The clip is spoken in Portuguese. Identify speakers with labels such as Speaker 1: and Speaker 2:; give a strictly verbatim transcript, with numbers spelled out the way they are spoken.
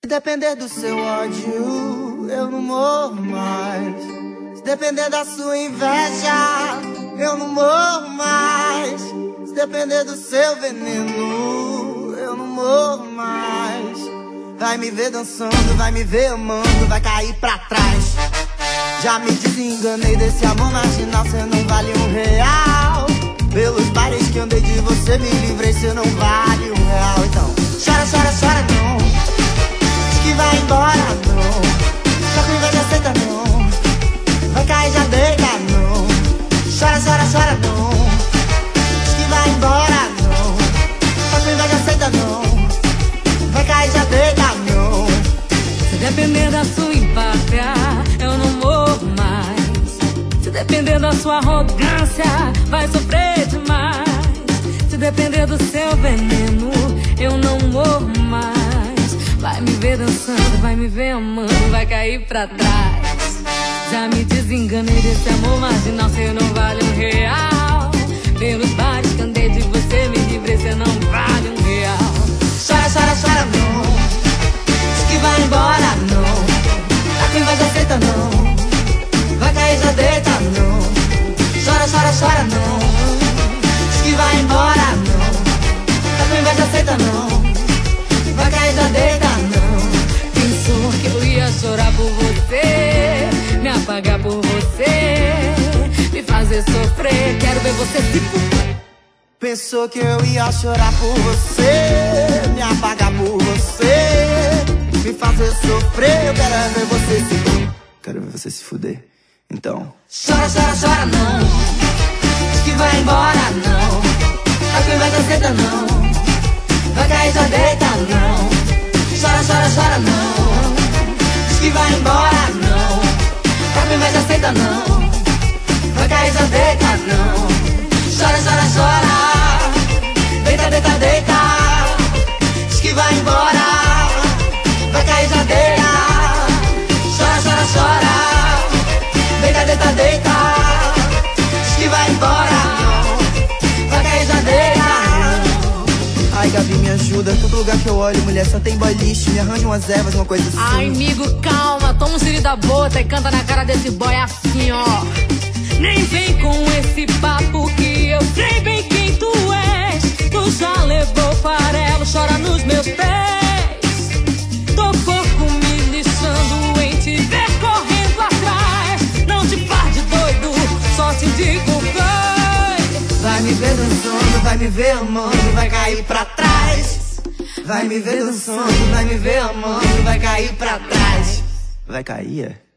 Speaker 1: depender do seu ódio, eu não morro mais. Se depender da sua inveja, eu não morro mais. Se depender do seu veneno, eu não morro mais. Vai me ver dançando, vai me ver amando, vai cair pra trás. Já me desenganei desse amor marginal, cê não vale um real. Pelos bares que andei de você me livrei, cê não vale um real. Então chora, chora, chora não, diz que vai embora não, só que inveja aceita não, vai cair já deita não. Chora, chora, chora não, diz que vai embora não, só que inveja aceita não, vai cair já deita não.
Speaker 2: Se depender da sua empáfia, eu não morro mais. Se depender da sua arrogância, vai sofrer demais. Se depender do seu veneno, eu não morro mais. Vai me ver dançando, vai me ver amando, vai cair pra trás. Já me desenganei desse amor marginal, cê não vale um real. Pelos bares que andei de você me livrei, cê não vale um real.
Speaker 1: Chora, chora, chora não, diz que vai embora não, a quem vai já aceita não, vai cair já deita não. Chora, chora, chora não, diz que vai embora não, a quem vai já aceita não, vai cair já deita não.
Speaker 2: Pensou que eu ia chorar por você, me apagar por você, me fazer sofrer, quero ver você se fuder.
Speaker 1: Pensou que eu ia chorar por você, me apagar por você, me fazer sofrer. Eu quero ver você se fuder, quero ver você se fuder. Então
Speaker 2: chora, chora, chora não, diz que vai embora não, a quem vai já aceita não, vai cair já deita não. Chora, chora, chora não, diz que vai embora não, a quem vai já aceita não, vai cair já deita não. Chora, chora, chora, deita, deita, deita, diz que vai embora, vai cair já deita. Chora, chora, chora, deita, deita, deita, diz que vai embora, vai cair já deita.
Speaker 1: Ai, Gabi, me ajuda, todo lugar que eu olho, mulher, só tem boy lixo. Me arranja umas ervas, uma coisa assim.
Speaker 2: Ai, amigo, calma, toma um cílio da bota e canta na cara desse boy assim, ó. Nem vem com esse papo que eu sei bem quem tu és. Tu já levou farelo, chora nos meus pés. Tô pouco me lixando em te ver correndo atrás. Não te faz de doido, só te digo vai.
Speaker 1: Vai me ver dançando, vai me ver amando, vai cair pra trás. Vai me ver dançando, vai me ver amando, vai cair pra trás. Vai cair, é?